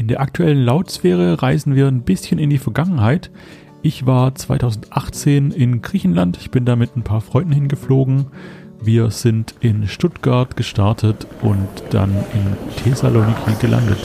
In der aktuellen Lautsphäre reisen wir ein bisschen in die Vergangenheit. Ich war 2018 in Griechenland, ich bin da mit ein paar Freunden hingeflogen. Wir sind in Stuttgart gestartet und dann in Thessaloniki gelandet.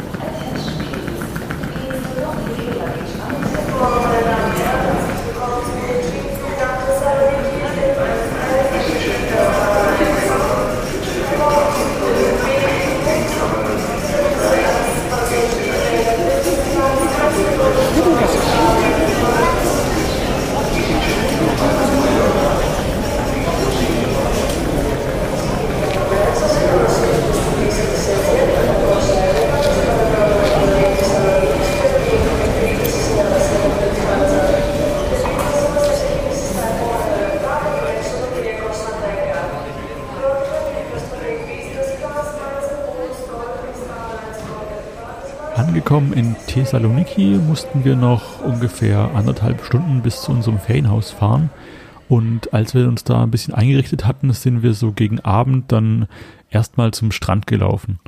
Angekommen in Thessaloniki mussten wir noch ungefähr 1,5 Stunden bis zu unserem Ferienhaus fahren. Und als wir uns da ein bisschen eingerichtet hatten, sind wir so gegen Abend dann erstmal zum Strand gelaufen.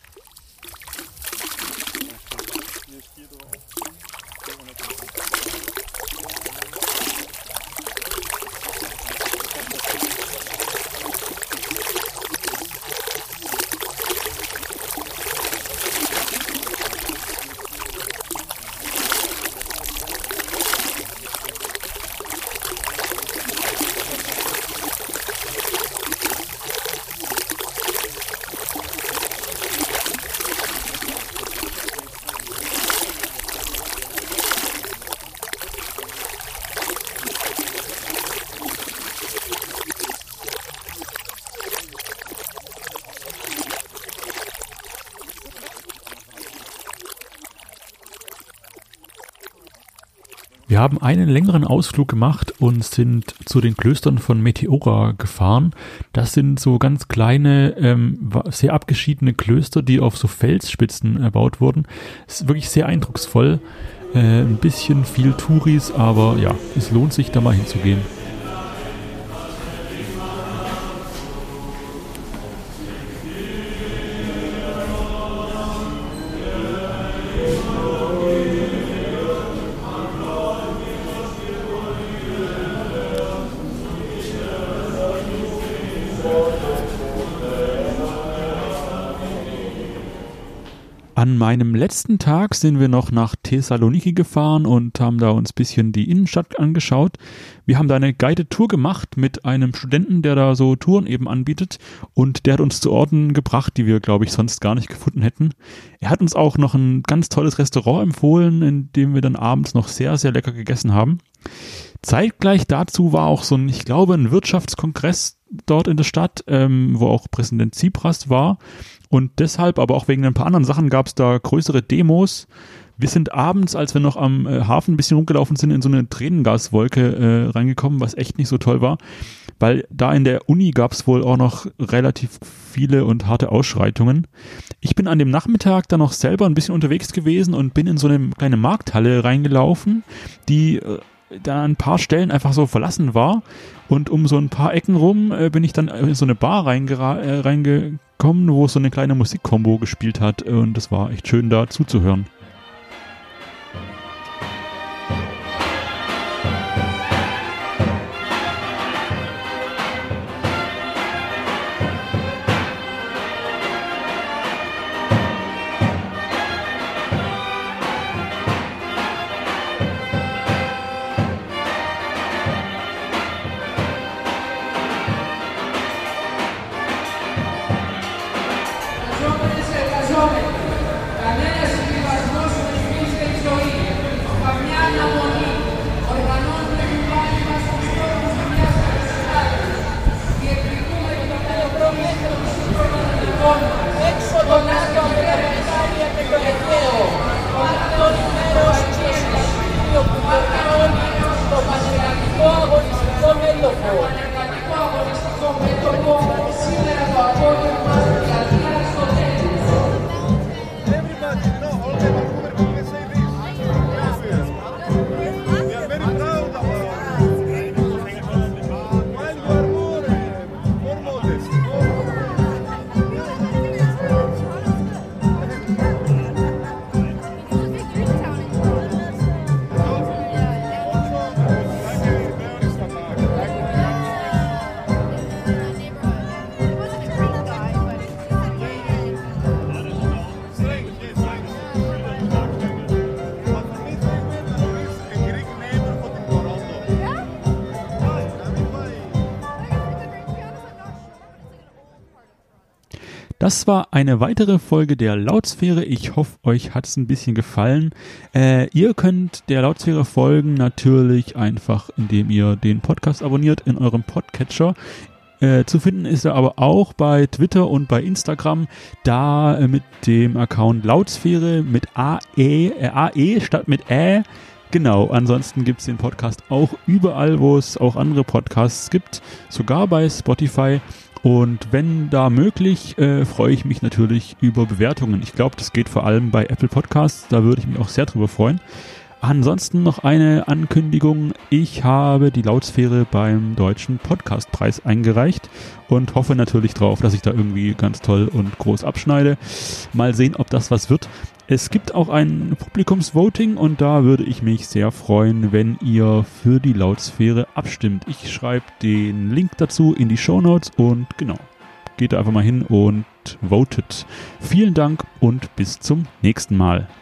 Wir haben einen längeren Ausflug gemacht und sind zu den Klöstern von Meteora gefahren. Das sind so ganz kleine, sehr abgeschiedene Klöster, die auf so Felsspitzen erbaut wurden. Es ist wirklich sehr eindrucksvoll. Ein bisschen viel Touris, aber ja, es lohnt sich da mal hinzugehen. An meinem letzten Tag sind wir noch nach Thessaloniki gefahren und haben da uns ein bisschen die Innenstadt angeschaut. Wir haben da eine Guided Tour gemacht mit einem Studenten, der da so Touren eben anbietet, und der hat uns zu Orten gebracht, die wir, glaube ich, sonst gar nicht gefunden hätten. Er hat uns auch noch ein ganz tolles Restaurant empfohlen, in dem wir dann abends noch sehr, sehr lecker gegessen haben. Zeitgleich dazu war auch so ein, ich glaube, ein Wirtschaftskongress dort in der Stadt, wo auch Präsident Tsipras war. Und deshalb, aber auch wegen ein paar anderen Sachen, gab es da größere Demos. Wir sind abends, als wir noch am Hafen ein bisschen rumgelaufen sind, in so eine Tränengaswolke reingekommen, was echt nicht so toll war, weil da in der Uni gab es wohl auch noch relativ viele und harte Ausschreitungen. Ich bin an dem Nachmittag dann noch selber ein bisschen unterwegs gewesen und bin in so eine kleine Markthalle reingelaufen, die da an ein paar Stellen einfach so verlassen war. Und um so ein paar Ecken rum bin ich dann in so eine Bar reingekommen, wo so eine kleine Musikkombo gespielt hat. Und das war echt schön, da zuzuhören. Das war eine weitere Folge der Lautsphäre. Ich hoffe, euch hat es ein bisschen gefallen. Ihr könnt der Lautsphäre folgen natürlich einfach, indem ihr den Podcast abonniert in eurem Podcatcher. Zu finden ist er aber auch bei Twitter und bei Instagram, da mit dem Account Lautsphäre mit AE statt mit Ä. Genau, ansonsten gibt es den Podcast auch überall, wo es auch andere Podcasts gibt, sogar bei Spotify. Und wenn da möglich, freue ich mich natürlich über Bewertungen. Ich glaube, das geht vor allem bei Apple Podcasts, da würde ich mich auch sehr drüber freuen. Ansonsten noch eine Ankündigung. Ich habe die Lautsphäre beim Deutschen Podcastpreis eingereicht und hoffe natürlich drauf, dass ich da irgendwie ganz toll und groß abschneide. Mal sehen, ob das was wird. Es gibt auch ein Publikumsvoting und da würde ich mich sehr freuen, wenn ihr für die Lautsphäre abstimmt. Ich schreibe den Link dazu in die Shownotes und genau, geht da einfach mal hin und votet. Vielen Dank und bis zum nächsten Mal.